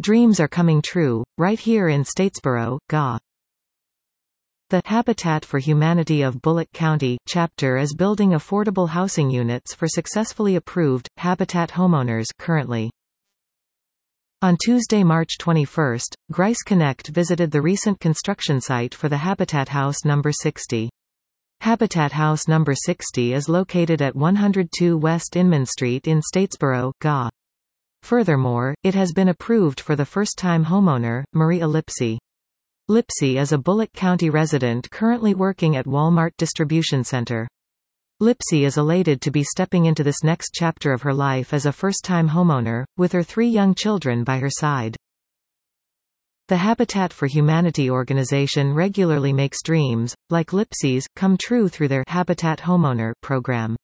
Dreams are coming true, right here in Statesboro, GA. The Habitat for Humanity of Bullock County chapter is building affordable housing units for successfully approved Habitat homeowners currently. On Tuesday, March 21, Grice Connect visited the recent construction site for the Habitat House No. 60. Habitat House No. 60 is located at 102 West Inman Street in Statesboro, GA. Furthermore, it has been approved for the first-time homeowner, Maria Lipsy. Lipsy is a Bullock County resident currently working at Walmart Distribution Center. Lipsy is elated to be stepping into this next chapter of her life as a first-time homeowner, with her 3 young children by her side. The Habitat for Humanity organization regularly makes dreams, like Lipsy's, come true through their Habitat Homeowner program.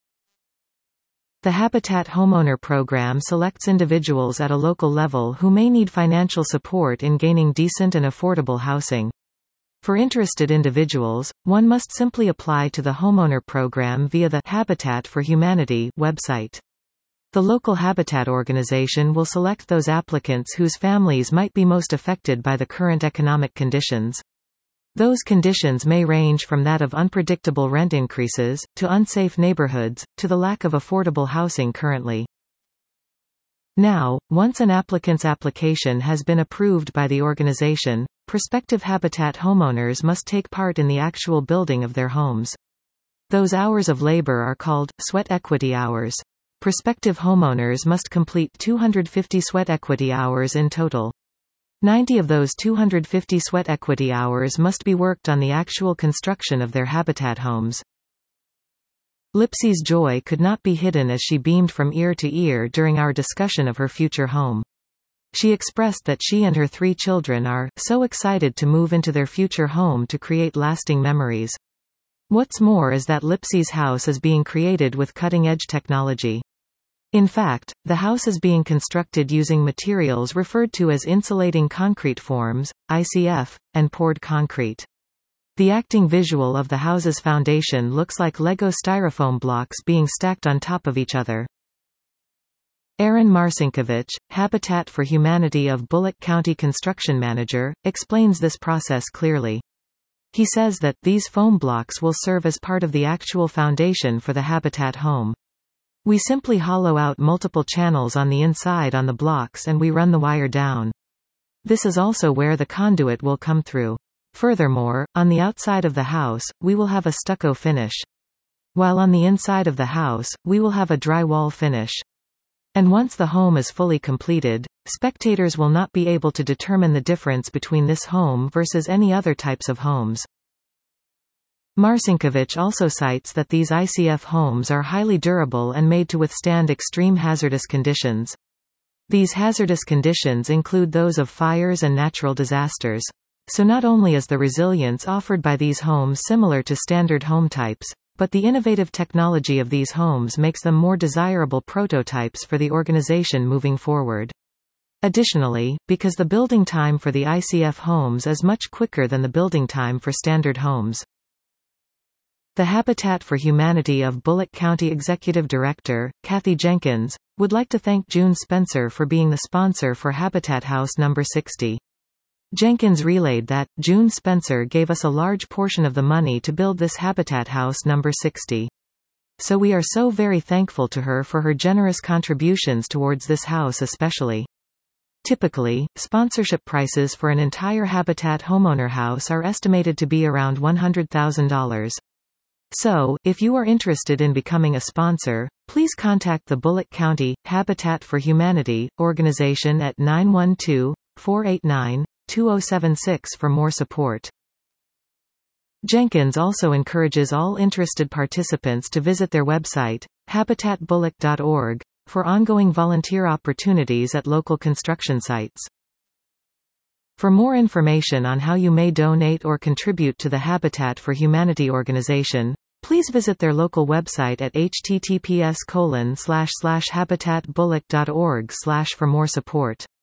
The Habitat Homeowner program selects individuals at a local level who may need financial support in gaining decent and affordable housing. For interested individuals, one must simply apply to the homeowner program via the Habitat for Humanity website. The local Habitat organization will select those applicants whose families might be most affected by the current economic conditions. Those conditions may range from that of unpredictable rent increases, to unsafe neighborhoods, to the lack of affordable housing currently. Now, once an applicant's application has been approved by the organization, prospective Habitat homeowners must take part in the actual building of their homes. Those hours of labor are called sweat equity hours. Prospective homeowners must complete 250 sweat equity hours in total. 90 of those 250 sweat equity hours must be worked on the actual construction of their Habitat homes. Lipsy's joy could not be hidden as she beamed from ear to ear during our discussion of her future home. She expressed that she and her 3 children are so excited to move into their future home to create lasting memories. What's more is that Lipsy's house is being created with cutting-edge technology. In fact, the house is being constructed using materials referred to as insulating concrete forms, ICF, and poured concrete. The acting visual of the house's foundation looks like Lego styrofoam blocks being stacked on top of each other. Aaron Marcinkiewicz, Habitat for Humanity of Bullock County construction manager, explains this process clearly. He says that these foam blocks will serve as part of the actual foundation for the Habitat home. We simply hollow out multiple channels on the inside on the blocks and we run the wire down. This is also where the conduit will come through. Furthermore, on the outside of the house, we will have a stucco finish. While on the inside of the house, we will have a drywall finish. And once the home is fully completed, spectators will not be able to determine the difference between this home versus any other types of homes. Marcinkiewicz also cites that these ICF homes are highly durable and made to withstand extreme hazardous conditions. These hazardous conditions include those of fires and natural disasters. So not only is the resilience offered by these homes similar to standard home types, but the innovative technology of these homes makes them more desirable prototypes for the organization moving forward. Additionally, because the building time for the ICF homes is much quicker than the building time for standard homes. The Habitat for Humanity of Bullock County Executive Director, Kathy Jenkins, would like to thank June Spencer for being the sponsor for Habitat House No. 60. Jenkins relayed that, June Spencer gave us a large portion of the money to build this Habitat House No. 60. So we are so very thankful to her for her generous contributions towards this house especially. Typically, sponsorship prices for an entire Habitat homeowner house are estimated to be around $100,000. So, if you are interested in becoming a sponsor, please contact the Bullock County Habitat for Humanity organization at 912-489-2076 for more support. Jenkins also encourages all interested participants to visit their website, habitatbullock.org, for ongoing volunteer opportunities at local construction sites. For more information on how you may donate or contribute to the Habitat for Humanity organization, please visit their local website at https://habitatbullock.org/ for more support.